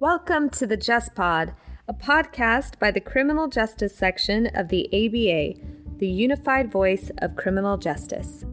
Welcome to the Just Pod, a podcast by the Criminal Justice Section of the ABA, the unified voice of criminal justice.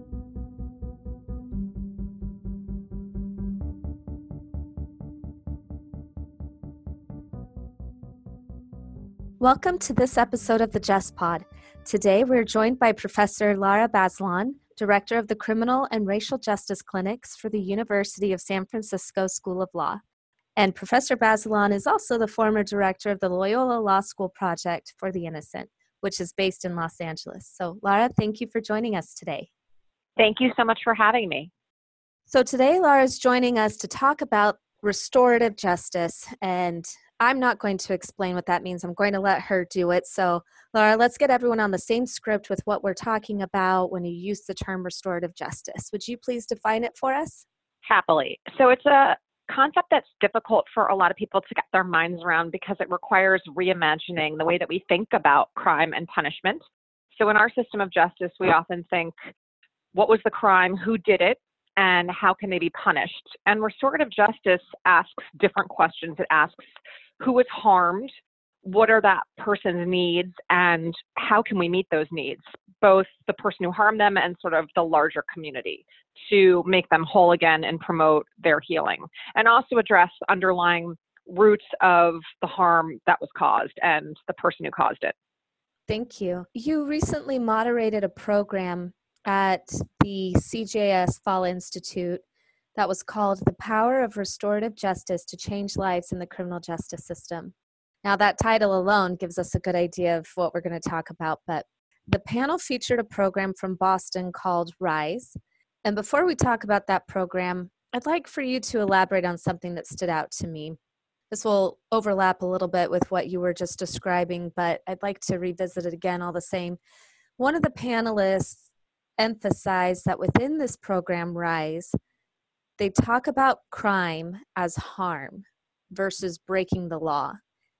Welcome to this episode of the Just Pod. Today we're joined by Professor Lara Bazelon, Director of the Criminal and Racial Justice Clinics for the University of San Francisco School of Law. And Professor Bazelon is also the former director of the Loyola Law School Project for the Innocent, which is based in Los Angeles. So, Lara, thank you for joining us today. Thank you so much for having me. So today, Lara is joining us to talk about restorative justice, and I'm not going to explain what that means. I'm going to let her do it. So, Lara, let's get everyone on the same script with what we're talking about when you use the term restorative justice. Would you please define it for us? Happily. So it's a concept that's difficult for a lot of people to get their minds around because it requires reimagining the way that we think about crime and punishment. So in our system of justice, we often think, what was the crime, who did it, and how can they be punished? And restorative justice asks different questions. It asks, who was harmed? What are that person's needs? And how can we meet those needs? Both the person who harmed them and sort of the larger community to make them whole again and promote their healing. And also address the underlying roots of the harm that was caused and the person who caused it. Thank you. You recently moderated a program at the CJS Fall Institute that was called The Power of Restorative Justice to Change Lives in the Criminal Justice System. Now, that title alone gives us a good idea of what we're going to talk about, but the panel featured a program from Boston called RISE. And before we talk about that program, I'd like for you to elaborate on something that stood out to me. This will overlap a little bit with what you were just describing, but I'd like to revisit it again all the same. One of the panelists emphasized that within this program, RISE, they talk about crime as harm versus breaking the law,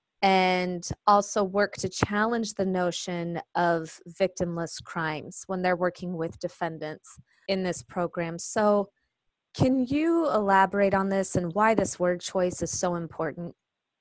and also work to challenge the notion of victimless crimes when they're working with defendants in this program. So can you elaborate on this and why this word choice is so important?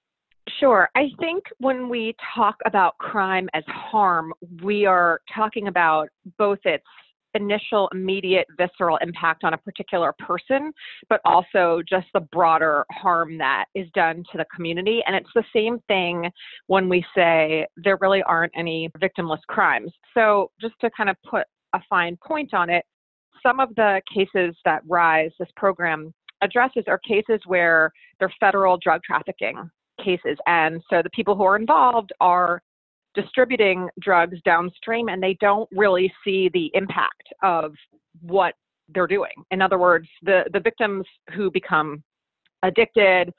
Sure. I think when we talk about crime as harm, we are talking about both its initial, immediate, visceral impact on a particular person, but also just the broader harm that is done to the community. And it's the same thing when we say there really aren't any victimless crimes. So just to kind of put a fine point on it, some of the cases that RISE, this program, addresses are cases where they're federal drug trafficking cases. And so the people who are involved are distributing drugs downstream, and they don't really see the impact of what they're doing. In other words, the victims who become addicted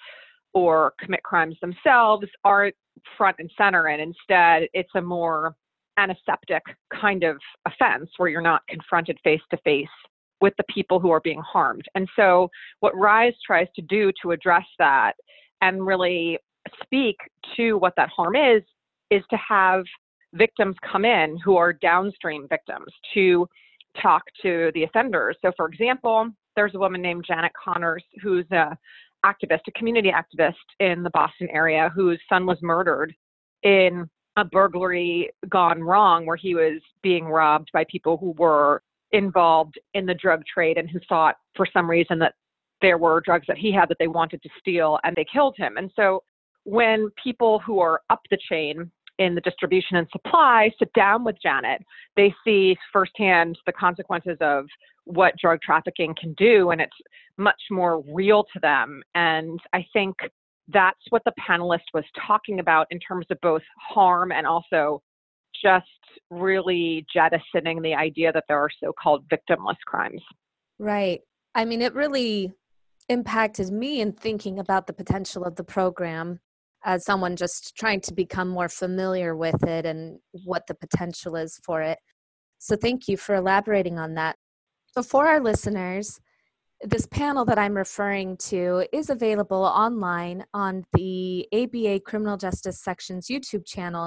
or commit crimes themselves aren't front and center, and instead it's a more antiseptic kind of offense where you're not confronted face to face with the people who are being harmed. And so what RISE tries to do to address that and really speak to what that harm is to have victims come in who are downstream victims to talk to the offenders. So for example, there's a woman named Janet Connors who's a community activist in the Boston area whose son was murdered in a burglary gone wrong where he was being robbed by people who were involved in the drug trade and who thought for some reason that there were drugs that he had that they wanted to steal, and they killed him. And so when people who are up the chain in the distribution and supply sit down with Janet, they see firsthand the consequences of what drug trafficking can do, and it's much more real to them. And I think that's what the panelist was talking about in terms of both harm and also just really jettisoning the idea that there are so-called victimless crimes. Right. I mean, it really impacted me in thinking about the potential of the program as someone just trying to become more familiar with it and what the potential is for it. So thank you for elaborating on that. So for our listeners, this panel that I'm referring to is available online on the ABA Criminal Justice Section's YouTube channel.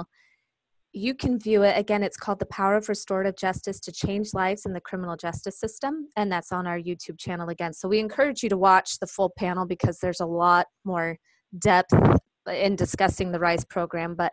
You can view it. Again, it's called The Power of Restorative Justice to Change Lives in the Criminal Justice System, and that's on our YouTube channel again. So we encourage you to watch the full panel because there's a lot more depth in discussing the RISE program, but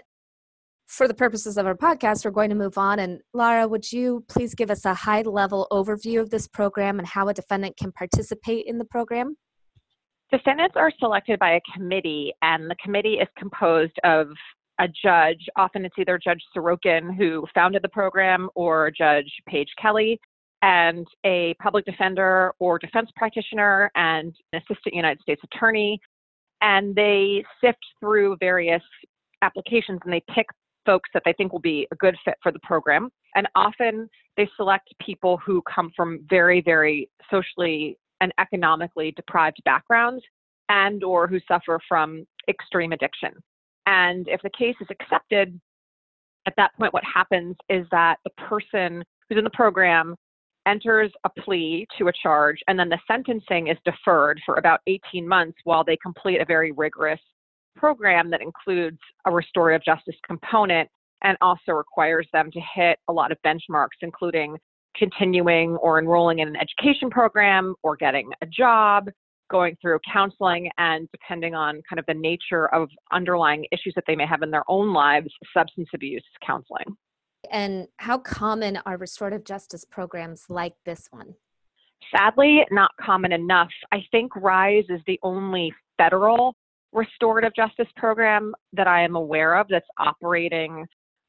for the purposes of our podcast, we're going to move on. And Lara, would you please give us a high-level overview of this program and how a defendant can participate in the program? Defendants are selected by a committee, and the committee is composed of a judge. Often it's either Judge Sorokin, who founded the program, or Judge Paige Kelly, and a public defender or defense practitioner and an assistant United States attorney. And they sift through various applications and they pick folks that they think will be a good fit for the program. And often they select people who come from very, very socially and economically deprived backgrounds and or who suffer from extreme addiction. And if the case is accepted, at that point, what happens is that the person who's in the program enters a plea to a charge, and then the sentencing is deferred for about 18 months while they complete a very rigorous program that includes a restorative justice component and also requires them to hit a lot of benchmarks, including continuing or enrolling in an education program or getting a job, going through counseling, and depending on kind of the nature of underlying issues that they may have in their own lives, substance abuse counseling. And how common are restorative justice programs like this one? Sadly, not common enough. I think RISE is the only federal restorative justice program that I am aware of that's operating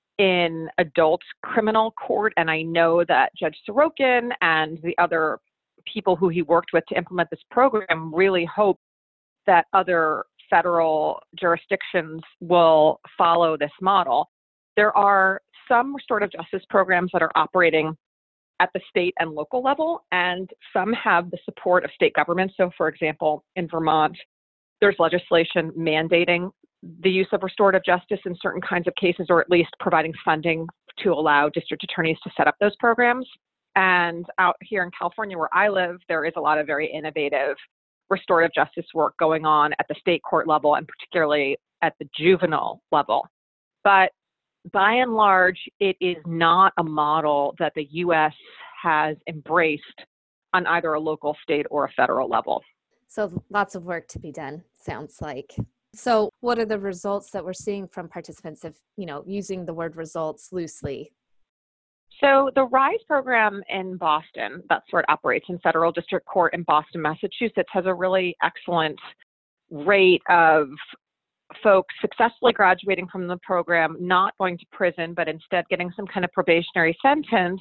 in adult criminal court. And I know that Judge Sorokin and the other people who he worked with to implement this program really hope that other federal jurisdictions will follow this model. There are some restorative justice programs that are operating at the state and local level, and some have the support of state governments. So, for example, in Vermont, there's legislation mandating the use of restorative justice in certain kinds of cases, or at least providing funding to allow district attorneys to set up those programs. And out here in California, where I live, there is a lot of very innovative restorative justice work going on at the state court level and particularly at the juvenile level. But by and large, it is not a model that the U.S. has embraced on either a local, state, or a federal level. So lots of work to be done, sounds like. So what are the results that we're seeing from participants of, using the word results loosely? So the RISE program in Boston, that's where it operates in Federal District Court in Boston, Massachusetts, has a really excellent rate of folks successfully graduating from the program, not going to prison, but instead getting some kind of probationary sentence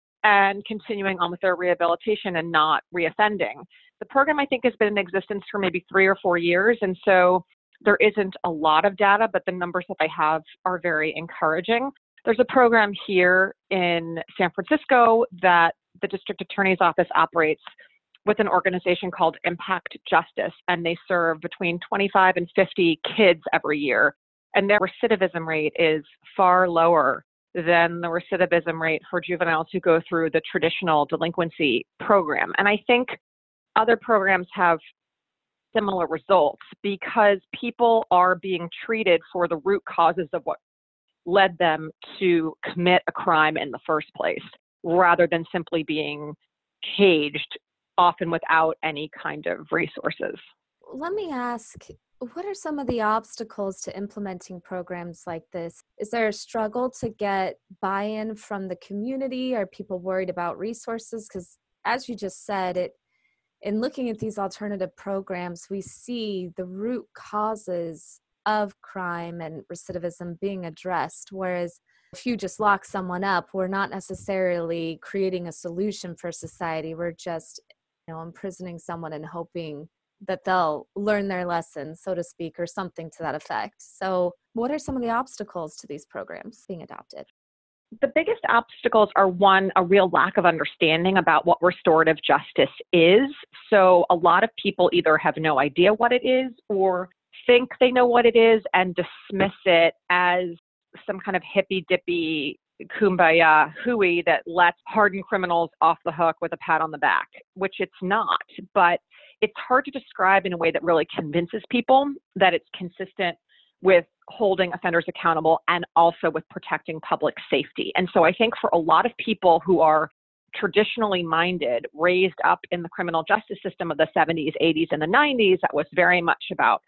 and continuing on with their rehabilitation and not reoffending. The program, I think, has been in existence for maybe 3 or 4 years, and so there isn't a lot of data, but the numbers that I have are very encouraging. There's a program here in San Francisco that the district attorney's office operates with an organization called Impact Justice, and they serve between 25 and 50 kids every year. And their recidivism rate is far lower than the recidivism rate for juveniles who go through the traditional delinquency program. And I think other programs have similar results because people are being treated for the root causes of what led them to commit a crime in the first place, rather than simply being caged, often without any kind of resources. Let me ask, what are some of the obstacles to implementing programs like this? Is there a struggle to get buy-in from the community? Are people worried about resources? Because as you just said, in looking at these alternative programs, we see the root causes of crime and recidivism being addressed, whereas if you just lock someone up, we're not necessarily creating a solution for society. We're just imprisoning someone and hoping that they'll learn their lesson, so to speak, or something to that effect. So what are some of the obstacles to these programs being adopted? The biggest obstacles are, one, a real lack of understanding about what restorative justice is. So a lot of people either have no idea what it is or think they know what it is and dismiss it as some kind of hippy-dippy kumbaya hooey that lets hardened criminals off the hook with a pat on the back, which it's not. But it's hard to describe in a way that really convinces people that it's consistent with holding offenders accountable and also with protecting public safety. And so I think for a lot of people who are traditionally minded, raised up in the criminal justice system of the 70s, 80s, and the 90s, that was very much about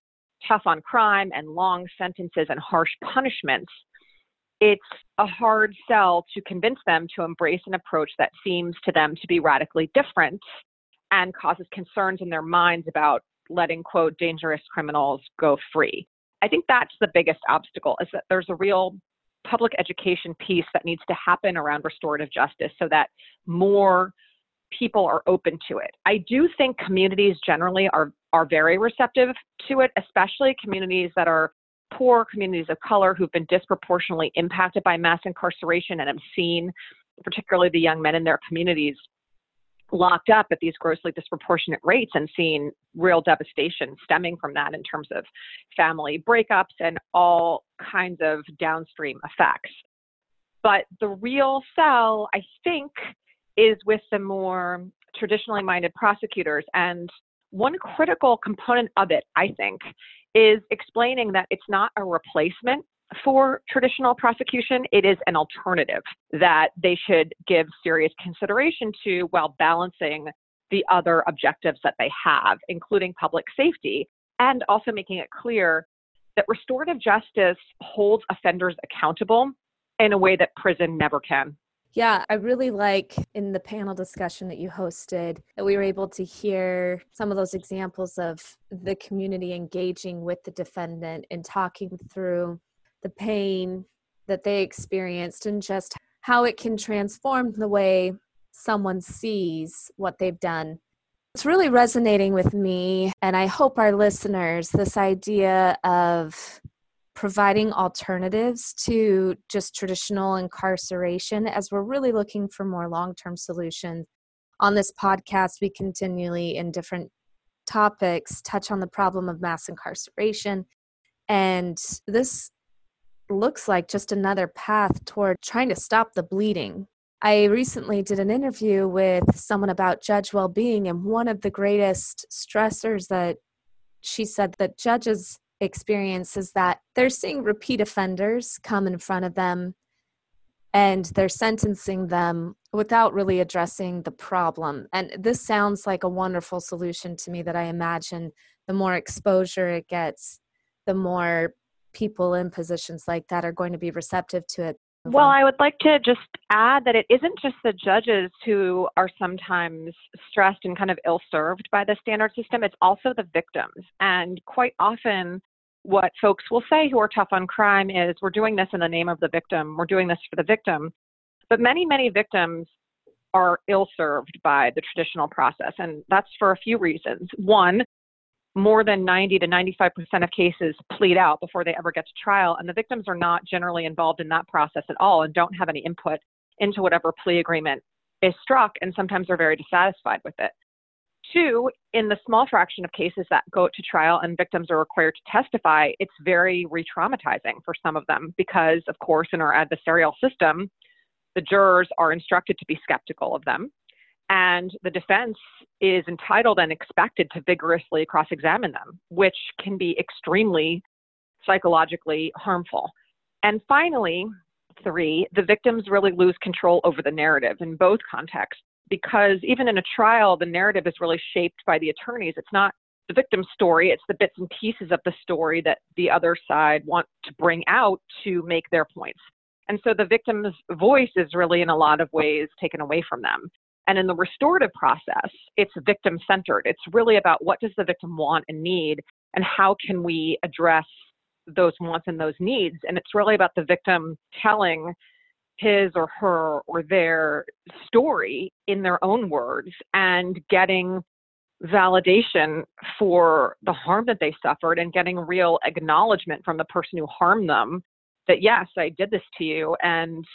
tough on crime and long sentences and harsh punishments, it's a hard sell to convince them to embrace an approach that seems to them to be radically different and causes concerns in their minds about letting, quote, dangerous criminals go free. I think that's the biggest obstacle, is that there's a real public education piece that needs to happen around restorative justice so that more people are open to it. I do think communities generally are very receptive to it, especially communities that are poor, communities of color who've been disproportionately impacted by mass incarceration and have seen, particularly the young men in their communities, locked up at these grossly disproportionate rates and seen real devastation stemming from that in terms of family breakups and all kinds of downstream effects. But the real sell, I think, is with the more traditionally minded prosecutors. And one critical component of it, I think, is explaining that it's not a replacement for traditional prosecution. It is an alternative that they should give serious consideration to while balancing the other objectives that they have, including public safety, and also making it clear that restorative justice holds offenders accountable in a way that prison never can. Yeah, I really like in the panel discussion that you hosted that we were able to hear some of those examples of the community engaging with the defendant and talking through the pain that they experienced and just how it can transform the way someone sees what they've done. It's really resonating with me, and I hope our listeners, this idea of providing alternatives to just traditional incarceration, as we're really looking for more long-term solutions. On this podcast, we continually, in different topics, touch on the problem of mass incarceration, and this looks like just another path toward trying to stop the bleeding. I recently did an interview with someone about judge well-being, and one of the greatest stressors that she said that judges experience is that they're seeing repeat offenders come in front of them and they're sentencing them without really addressing the problem. And this sounds like a wonderful solution to me, that I imagine the more exposure it gets, the more people in positions like that are going to be receptive to it. Well, I would like to just add that it isn't just the judges who are sometimes stressed and kind of ill-served by the standard system. It's also the victims. And quite often what folks will say who are tough on crime is, we're doing this in the name of the victim. We're doing this for the victim. But many, many victims are ill-served by the traditional process. And that's for a few reasons. One, more than 90 to 95% of cases plead out before they ever get to trial, and the victims are not generally involved in that process at all and don't have any input into whatever plea agreement is struck, and sometimes are very dissatisfied with it. Two, in the small fraction of cases that go to trial and victims are required to testify, it's very re-traumatizing for some of them because, of course, in our adversarial system, the jurors are instructed to be skeptical of them. And the defense is entitled and expected to vigorously cross-examine them, which can be extremely psychologically harmful. And finally, three, the victims really lose control over the narrative in both contexts, because even in a trial, the narrative is really shaped by the attorneys. It's not the victim's story, it's the bits and pieces of the story that the other side want to bring out to make their points. And so the victim's voice is really in a lot of ways taken away from them. And in the restorative process, it's victim-centered. It's really about what does the victim want and need, and how can we address those wants and those needs. And it's really about the victim telling his or her or their story in their own words and getting validation for the harm that they suffered and getting real acknowledgement from the person who harmed them that, yes, I did this to you and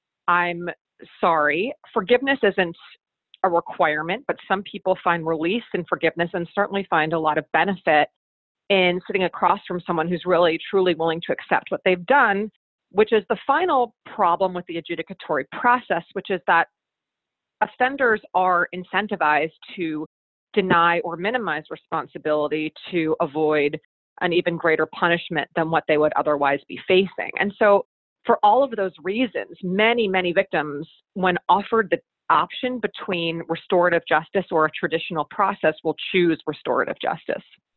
I'm sorry. Forgiveness isn't a requirement, but some people find release in forgiveness and certainly find a lot of benefit in sitting across from someone who's really, truly willing to accept what they've done, which is the final problem with the adjudicatory process, which is that offenders are incentivized to deny or minimize responsibility to avoid an even greater punishment than what they would otherwise be facing. And so for all of those reasons, many, many victims, when offered the option between restorative justice or a traditional process, will choose restorative justice.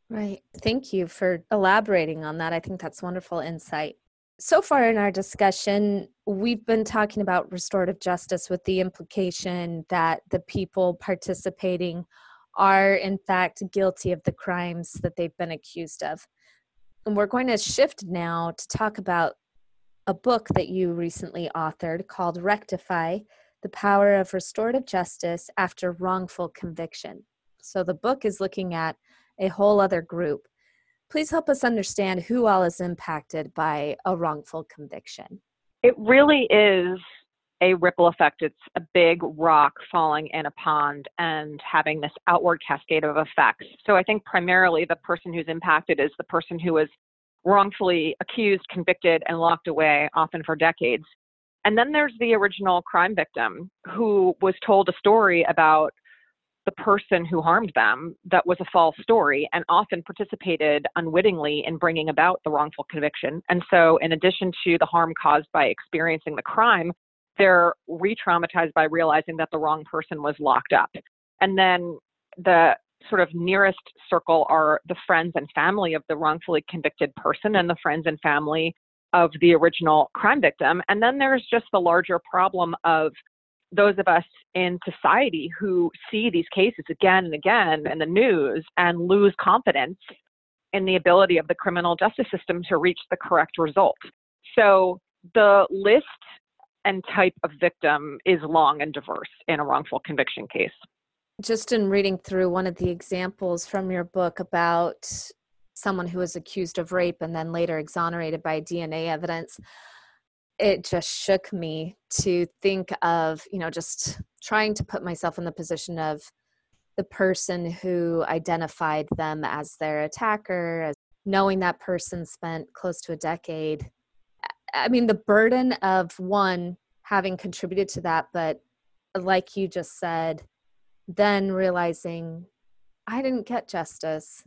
Right. Thank you for elaborating on that. I think that's wonderful insight. So far in our discussion, we've been talking about restorative justice with the implication that the people participating are, in fact, guilty of the crimes that they've been accused of. And we're going to shift now to talk about a book that you recently authored called Rectify: The Power of Restorative Justice After Wrongful Conviction. So the book is looking at a whole other group. Please help us understand who all is impacted by a wrongful conviction. It really is a ripple effect. It's a big rock falling in a pond and having this outward cascade of effects. So I think primarily the person who's impacted is the person who was wrongfully accused, convicted, and locked away, often for decades. And then there's the original crime victim who was told a story about the person who harmed them that was a false story, and often participated unwittingly in bringing about the wrongful conviction. And so in addition to the harm caused by experiencing the crime, they're re-traumatized by realizing that the wrong person was locked up. And then the sort of nearest circle are the friends and family of the wrongfully convicted person and the friends and family of the original crime victim. And then there's just the larger problem of those of us in society who see these cases again and again in the news and lose confidence in the ability of the criminal justice system to reach the correct result. So the list and type of victim is long and diverse in a wrongful conviction case. Just in reading through one of the examples from your book about someone who was accused of rape and then later exonerated by DNA evidence, it just shook me to think of, just trying to put myself in the position of the person who identified them as their attacker, as knowing that person spent close to a decade. I mean, the burden of one having contributed to that, but like you just said, then realizing I didn't get justice.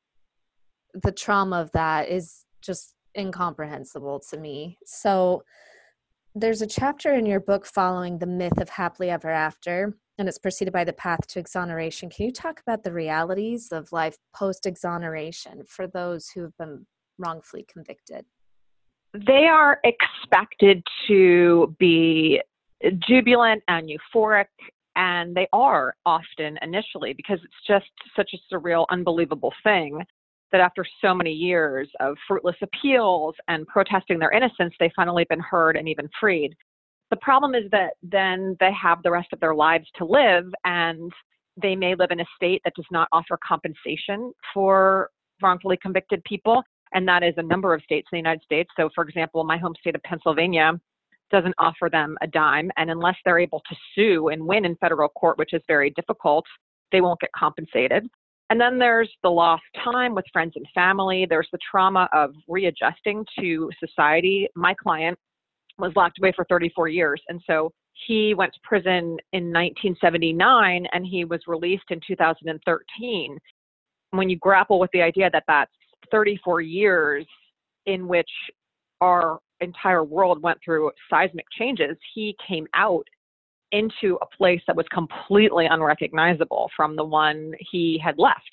The trauma of that is just incomprehensible to me. So there's a chapter in your book following the myth of happily ever after, and it's preceded by the path to exoneration. Can you talk about the realities of life post-exoneration for those who have been wrongfully convicted? They are expected to be jubilant and euphoric, and they are often initially, because it's just such a surreal, unbelievable thing that after so many years of fruitless appeals and protesting their innocence, they've finally been heard and even freed. The problem is that then they have the rest of their lives to live, and they may live in a state that does not offer compensation for wrongfully convicted people, and that is a number of states in the United States. So, for example, my home state of Pennsylvania doesn't offer them a dime, and unless they're able to sue and win in federal court, which is very difficult, they won't get compensated. And then there's the lost time with friends and family. There's the trauma of readjusting to society. My client was locked away for 34 years. And so he went to prison in 1979 and he was released in 2013. When you grapple with the idea that that's 34 years in which our entire world went through seismic changes, he came out into a place that was completely unrecognizable from the one he had left.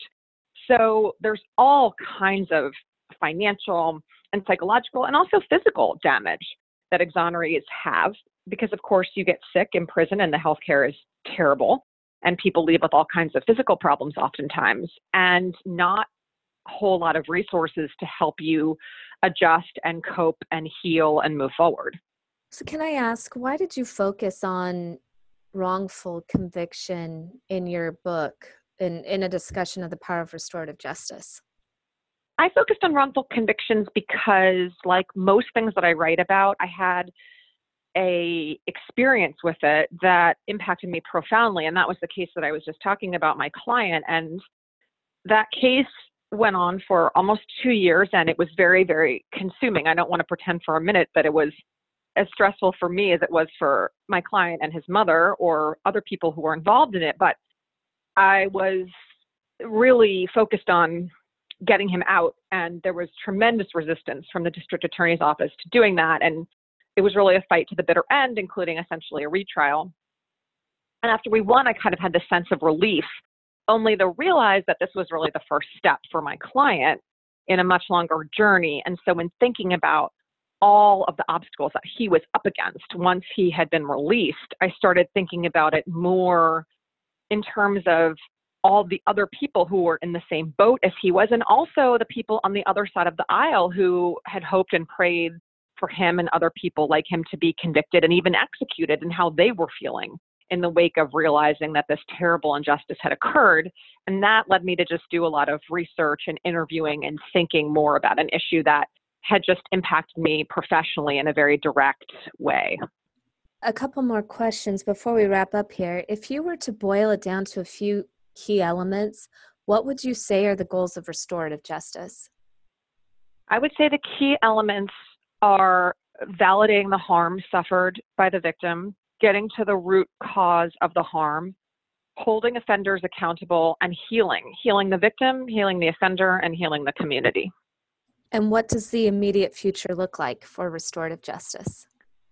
So there's all kinds of financial and psychological and also physical damage that exonerees have, because of course you get sick in prison and the healthcare is terrible and people leave with all kinds of physical problems oftentimes, and not a whole lot of resources to help you adjust and cope and heal and move forward. So can I ask, why did you focus on wrongful conviction in your book in a discussion of the power of restorative justice? I focused on wrongful convictions because, like most things that I write about, I had a experience with it that impacted me profoundly. And that was the case that I was just talking about, my client. And that case went on for almost 2 years, and it was very, very consuming. I don't want to pretend for a minute that it was as stressful for me as it was for my client and his mother or other people who were involved in it. But I was really focused on getting him out, and there was tremendous resistance from the district attorney's office to doing that. And it was really a fight to the bitter end, including essentially a retrial. And after we won, I kind of had this sense of relief only to realize that this was really the first step for my client in a much longer journey. And so when thinking about all of the obstacles that he was up against once he had been released, I started thinking about it more in terms of all the other people who were in the same boat as he was, and also the people on the other side of the aisle who had hoped and prayed for him and other people like him to be convicted and even executed, and how they were feeling in the wake of realizing that this terrible injustice had occurred. And that led me to just do a lot of research and interviewing and thinking more about an issue that had just impacted me professionally in a very direct way. A couple more questions before we wrap up here. If you were to boil it down to a few key elements, what would you say are the goals of restorative justice? I would say the key elements are validating the harm suffered by the victim, getting to the root cause of the harm, holding offenders accountable, and healing the victim, healing the offender, and healing the community. And what does the immediate future look like for restorative justice?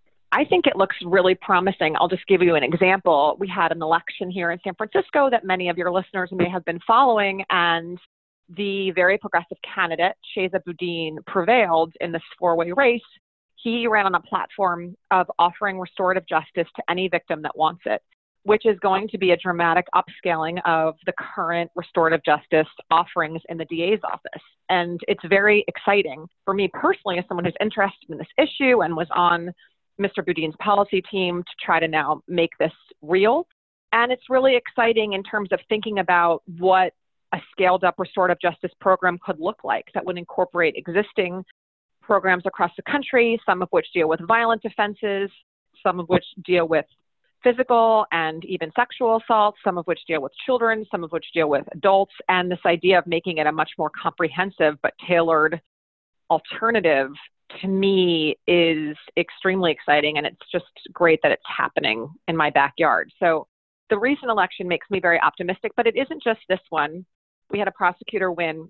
I think it looks really promising. I'll just give you an example. We had an election here in San Francisco that many of your listeners may have been following, and the very progressive candidate, Chesa Boudin, prevailed in this four-way race. He ran on a platform of offering restorative justice to any victim that wants it, which is going to be a dramatic upscaling of the current restorative justice offerings in the DA's office. And it's very exciting for me personally, as someone who's interested in this issue and was on Mr. Boudin's policy team to try to now make this real. And it's really exciting in terms of thinking about what a scaled up restorative justice program could look like that would incorporate existing programs across the country, some of which deal with violent offenses, some of which deal with physical and even sexual assault, some of which deal with children, some of which deal with adults. And this idea of making it a much more comprehensive but tailored alternative, to me, is extremely exciting. And it's just great that it's happening in my backyard. So the recent election makes me very optimistic, but it isn't just this one. We had a prosecutor win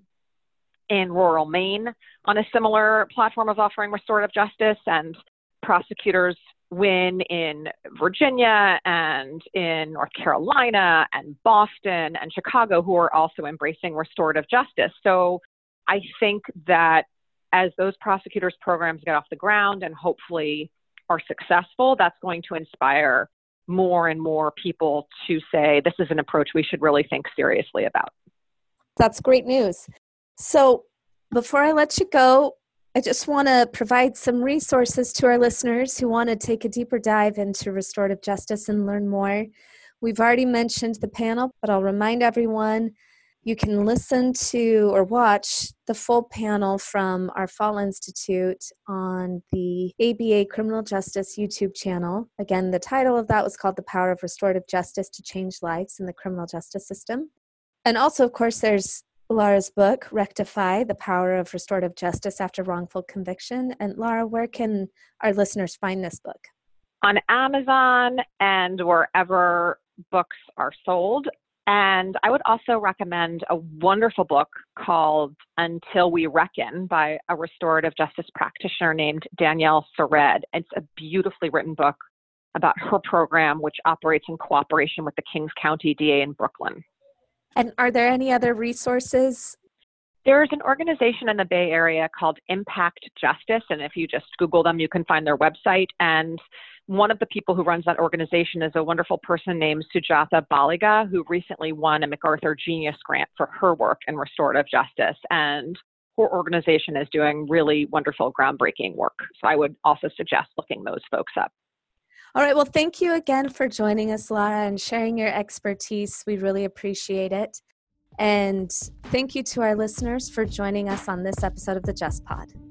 in rural Maine on a similar platform of offering restorative justice, and prosecutors win in Virginia and in North Carolina and Boston and Chicago, who are also embracing restorative justice. So I think that as those prosecutors' programs get off the ground and hopefully are successful, that's going to inspire more and more people to say, this is an approach we should really think seriously about. That's great news. So before I let you go, I just want to provide some resources to our listeners who want to take a deeper dive into restorative justice and learn more. We've already mentioned the panel, but I'll remind everyone you can listen to or watch the full panel from our Fall Institute on the ABA Criminal Justice YouTube channel. Again, the title of that was called The Power of Restorative Justice to Change Lives in the Criminal Justice System. And also, of course, there's Laura's book, Rectify, The Power of Restorative Justice After Wrongful Conviction. And Laura, where can our listeners find this book? On Amazon and wherever books are sold. And I would also recommend a wonderful book called Until We Reckon by a restorative justice practitioner named Danielle Sered. It's a beautifully written book about her program, which operates in cooperation with the Kings County DA in Brooklyn. And are there any other resources? There's an organization in the Bay Area called Impact Justice, and if you just Google them, you can find their website. And one of the people who runs that organization is a wonderful person named Sujatha Baliga, who recently won a MacArthur Genius Grant for her work in restorative justice. And her organization is doing really wonderful, groundbreaking work. So I would also suggest looking those folks up. All right. Well, thank you again for joining us, Laura, and sharing your expertise. We really appreciate it. And thank you to our listeners for joining us on this episode of the Just Pod.